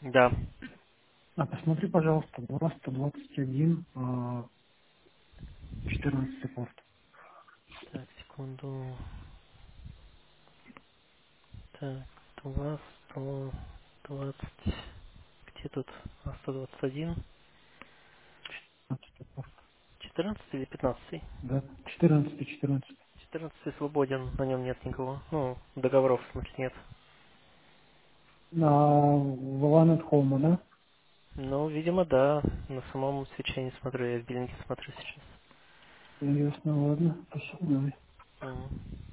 Да. Посмотри, пожалуйста, 221, 14 порт. Так, секунду. Так, 2, 120. Где тут? 121. 14 порт. 14 или 15? Да, 14, 14. 14 свободен, на нем нет никого. Ну, договоров, в смысле, нет. В One at Home, да? Ну, видимо, да. На самом свече не смотрю, я в биллинге смотрю сейчас. Ясно, ладно. Спасибо, давай. Мгм.